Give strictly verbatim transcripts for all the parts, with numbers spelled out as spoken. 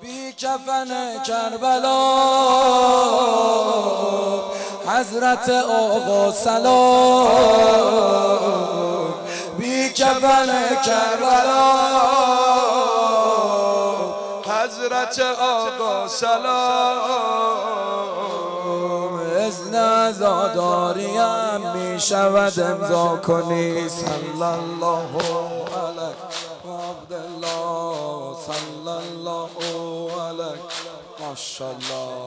بی کفن کربلا حضرت آقا سلام، بی کفن کربلا حضرت آقا سلام. اذن عزاداریم می شود امضا کنی صلی الله علیه عبدالله صلی الله علیه ماشاءالله.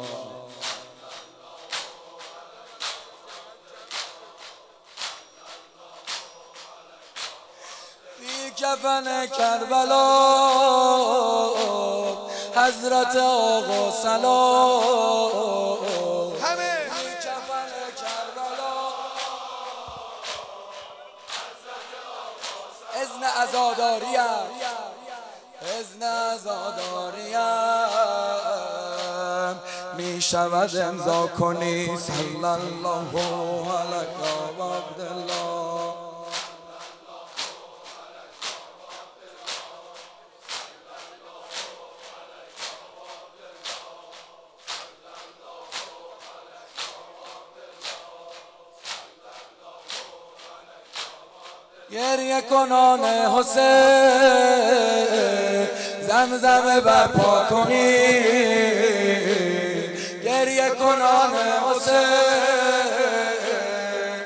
بی کفن کربلا حضرت آقا سلام، همه بی کفن کربلا اذن عزاداریم اذن عزاداریم می شود امضا کنی صلی الله علیه عبدالله. گریه کنان حسین زمزم برپا کنی، گریه کنان حسین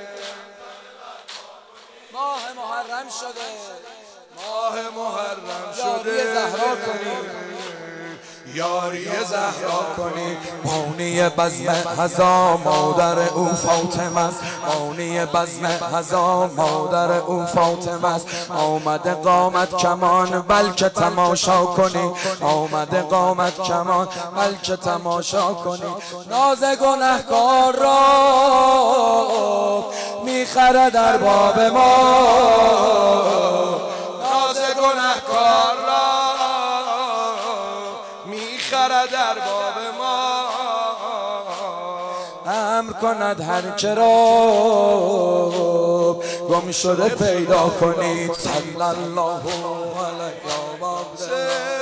ماه محرم شده، ماه محرم یاری شده، زهرا کنی، یاری زهرا کنی. مانی بزم هزا مادر او فاطمه است، مانی بزم هزا مادر او فاطمه است. آمده قامت کمان بلکه تماشا کنی، آمده قامت کمان بلکه تماشا کنی. ناز گنهکار را میخره در باب ما، ناز گنهکار را میخره در باب ما. امر کند هر که را گم شده پیدا کنید صلی الله علیه و آله.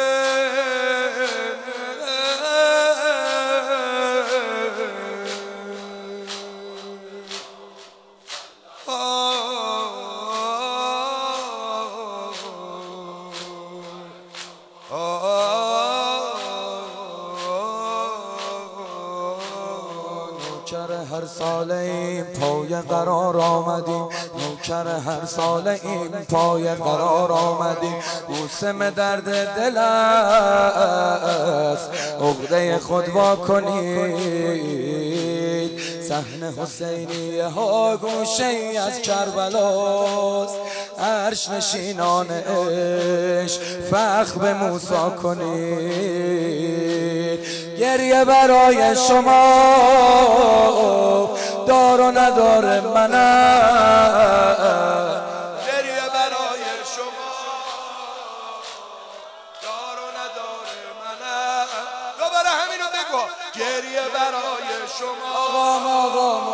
نوکر هر ساله این پای قرار آمدیم، نوکر هر ساله این پای قرار آمدیم. موسم درد دل است عقده خود وا کنید. صحن حسینیه ها گوشه ای از کربلاست، عرش نشینان عشق فخر به موسی کنید. گریه برای شما دار و ندار منم، گریه برای شما دار و ندار منم. دوباره همینو بگو، گریه برای شما آقام آقام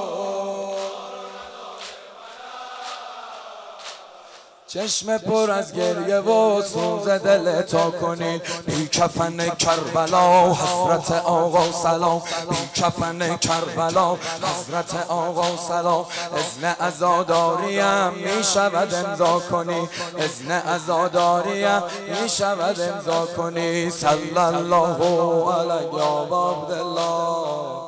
چشم پر از گریه و سوز دل تا کنید. بی کفن کربلا حضرت آقا سلام، بی کفن کربلا حضرت آقا سلام. اذن عزاداریم می شود امضا کنی، اذن عزاداریم می شود امضا کنی صلی الله علیه و عبدالله.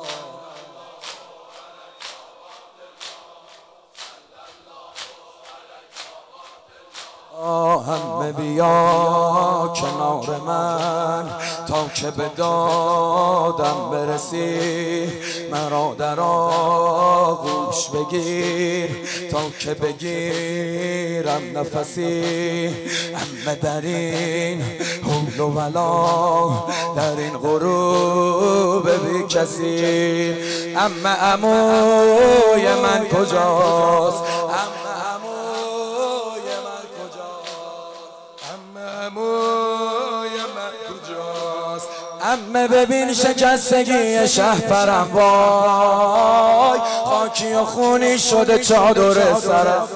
همه بیا کنار من تا که به دادم برسی، مرا در آغوش بگیر تا که بگیرم نفسی. همه در این حول و ولا در این غروب بی کسی، اما عموی من کجاست، عمه ببین شکستگی شهپرم وای، خاکی و خونی شده چادر سرم.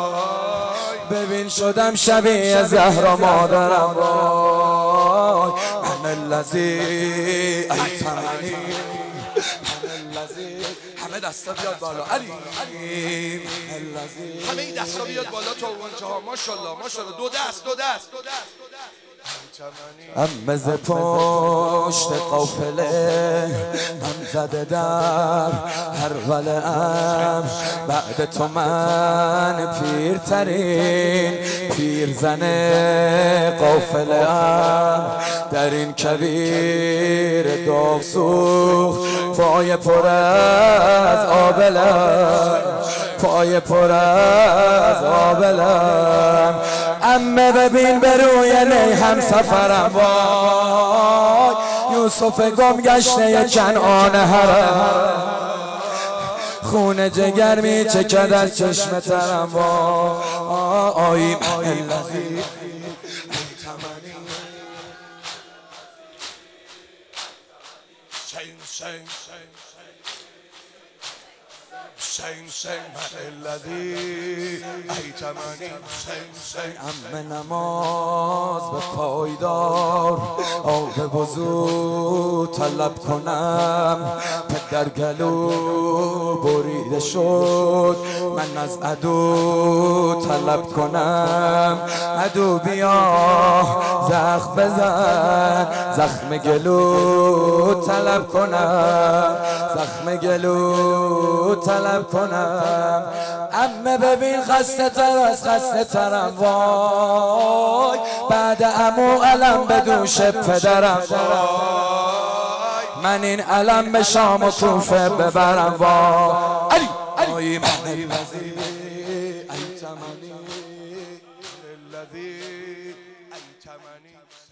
ببین شدم شبیه زهرا مادرم وای، الذی ایتمنی همه دستا بیاد بالا علی همه این دستا بیاد بالا تا اونجا ماشاءالله ماشاءالله دو دست دو دست ام ز پشت قافله ام زده در هر ولم بعد تو من پیرترین پیرزن قافله ام در این کویر داغسوخت پای پر از آبلم پای پر از آبلم امه ببین به روی نی هم سفرم وای یوسف گم گشته کنعان حرم خون جگر می چکد از چشم ترم وای الذی Sing, sing, الذي ایتمنی ام نماز به پایدار آب وضو طلب کنم پدر گلو بریده شد من از عدو طلب کنم عدو بیا زخم بزن زخم گلو طلب کنم زخم گلو طلب کنم امه ببین خسته تر از خسته ترم وای بعد عمو علم به دوش پدرم وای من این علم به شام و کوفه ببرم وای علی علی الذی ایتمنی الذی ایتمنی